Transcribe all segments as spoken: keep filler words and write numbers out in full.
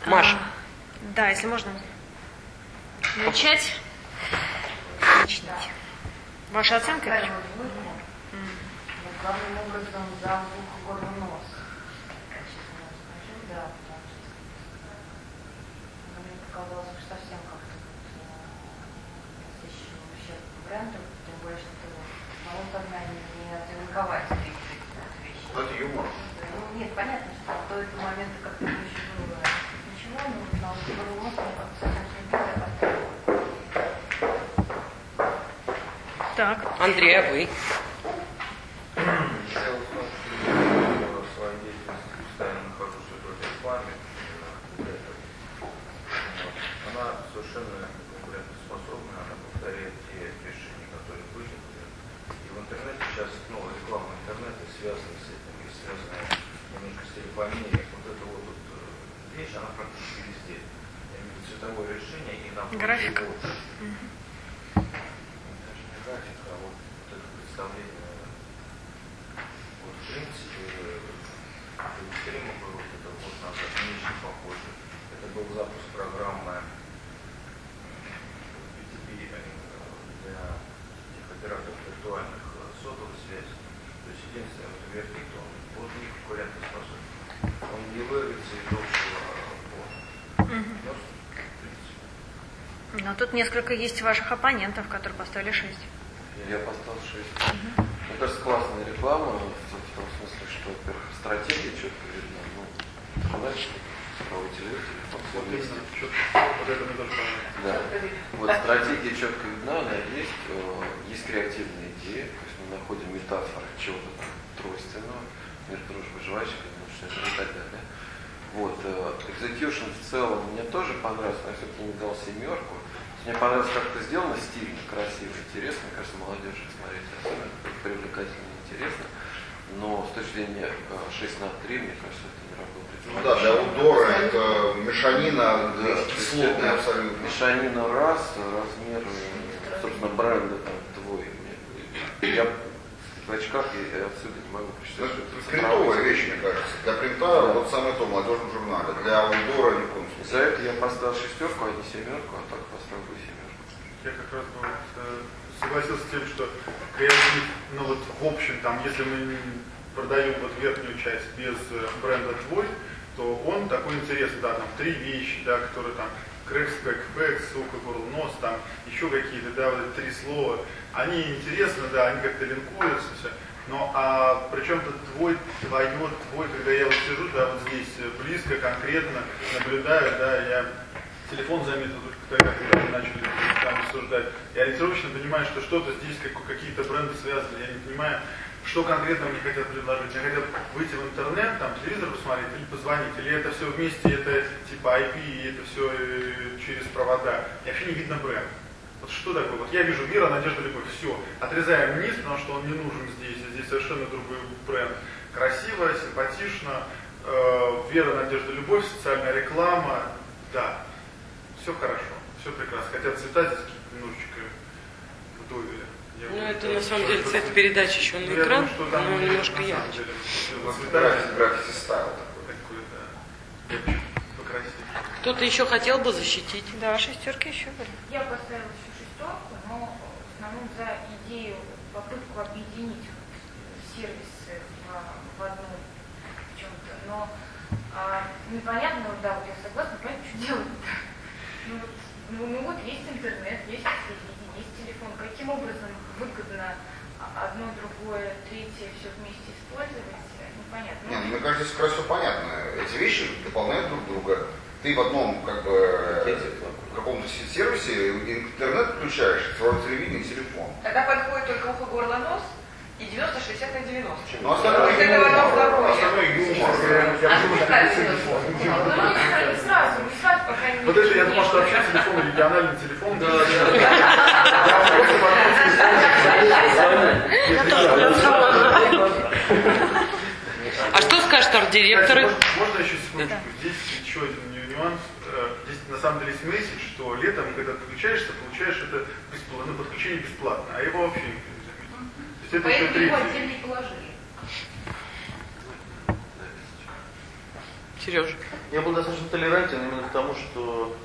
Маша. А, да, если можно начать. Начните. Ваша оценка? Главным образом за звук горло нос. Да, потому что мне показалось, что совсем как-то насыщен ущерб бренду, тем более, что в моем сознании не отвлековать эти вещи. Это юмор. Ну, нет, понятно, что до этого момента как-то еще было ничего, но на горло нос мне как-то совсем не поставило. Так. Андрей, а вы? Совершенно конкурентоспособна, она повторяет те решения, которые были. И в интернете сейчас, ну, реклама интернета связана с этим, и связана немножко с телефонией. Вот эта вот, вот вещь, она практически везде. Я имею в виду цветовое решение и на график. Mm-hmm. Даже не график, а вот, вот это представление. Вот, в принципе, у стрима было вот это вот назад, не очень похоже. Это был запуск программы для тех операторов виртуальных сотовой связи. То есть единственное, вот вертит он, вот не конкурентоспособен. Он не вырвется из общего поля. Но тут несколько есть ваших оппонентов, которые поставили шесть. Я поставил шесть. Угу. Мне кажется, классная реклама, в том смысле, что, во-первых, стратегия четко видна. Ну, знаешь, цифровой телевизор, телефон, все вместе. Вот это мне тоже понравилось. Да. Вот стратегия четко видна, она есть, есть креативные идеи, то есть мы находим метафоры чего-то там тройственного, мир, дружбы, жвачек, и так далее. Вот, execution в целом мне тоже понравился, но я все-таки не дал семерку. Мне понравилось, как это сделано, стильно, красиво, интересно. Мне кажется, молодежь смотреть особенно привлекательно и интересно. Но с точки зрения шесть на три, мне кажется, это не работает. Ну да, для аутдора это мешанина, да, кислотная абсолютно. Мешанина раз, размер, собственно, бренда там твой. Я в очках я отсюда не могу прочитать. Это принтовая вещь, мне кажется. Для принта да. Вот самое то в молодежном журнале. Для аутдора ни в коем случае. За это я поставил шестерку, а не семерку, а так поставил бы семерку. Я как раз бы вот, согласился с тем, что креатив, ну вот в общем, там, если мы продаем вот верхнюю часть без бренда твой, то он такой интересный, да, там три вещи, да, которые там крэкс, бэкфэкс, сука, горло, нос, там еще какие-то, да, вот эти три слова, они интересны, да, они как-то линкуются, все. Но а причем-то твой, твое, твой, когда я вот сижу, да, вот здесь близко, конкретно наблюдаю, да, я телефон заметил только тогда, когда мы начали там обсуждать. Я ориентировочно понимаю, что что-то здесь, как, какие-то бренды связаны, я не понимаю, что конкретно мне хотят предложить. Мне хотят выйти в интернет, там телевизор посмотреть или позвонить, или это все вместе, это типа ай пи, и это все через провода. И вообще не видно бренд. Вот что такое? Вот я вижу Вера, Надежда, Любовь, все. Отрезаем вниз, потому что он не нужен здесь. Здесь совершенно другой бренд. Красиво, симпатично. Э, Вера, Надежда, Любовь, социальная реклама. Да, все хорошо, все прекрасно. Хотя цвета здесь немножечко вдовели. Ну, это на самом деле цветопередача еще на экран, но немножко ярче. Граффити стайл такой, да. Покрасивее. Кто-то еще хотел бы защитить? Да, шестерки еще были. Я поставила еще шестерку, но в основном за идею, попытку объединить сервисы в, в одном в чем-то. Но а, непонятно, да, вот я согласна, понятно, что делать-то. Ну, вот, ну, ну вот есть интернет, есть телевидение, есть телефон. Каким образом выгодно одно, другое, третье все вместе использовать, непонятно. Не, ну, мне кажется, здесь как раз все понятно. Эти вещи дополняют друг друга. Ты в одном, как бы, в каком-то сервисе интернет включаешь, цифровое телевидение и телефон. Тогда подходит только ухо, горло, нос и девяносто шестьдесят на девяносто. Ну, остальное юмор. Остальное юмор. Не сразу, не сразу, по крайней мере. Вот это я думал, что вообще телефон, региональный телефон. Да, А что скажут арт-директоры? Можно еще секундочку? Здесь еще один нюанс. Здесь на самом деле есть месседж, что летом, когда подключаешься, получаешь это бесплатно, ну, подключение бесплатно, а его вообще никто не заметил. То есть это еще Поэтому его третий. отдельно и положили. Сережа. Я был достаточно толерантен именно потому, что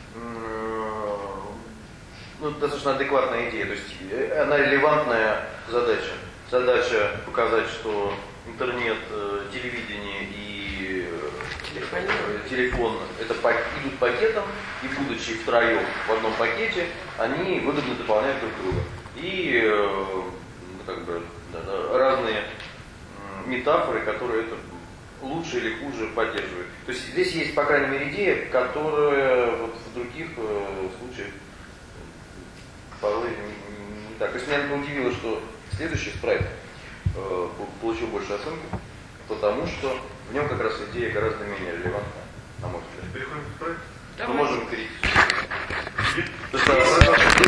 ну, достаточно адекватная идея. То есть она релевантная задача. Задача показать, что интернет, телевидение и телефон это идут пакетом, и будучи втроем в одном пакете, они выгодно дополняют друг друга. И как бы разные метафоры, которые это лучше или хуже поддерживают. То есть здесь есть, по крайней мере, идея, которая вот в других э, случаях порой не, не, не так. То есть меня удивило, что следующий спрайт э, получил больше оценки, потому что в нем как раз идея гораздо менее релевантная, на мой взгляд. Переходим к спрайту? Мы можем перейти.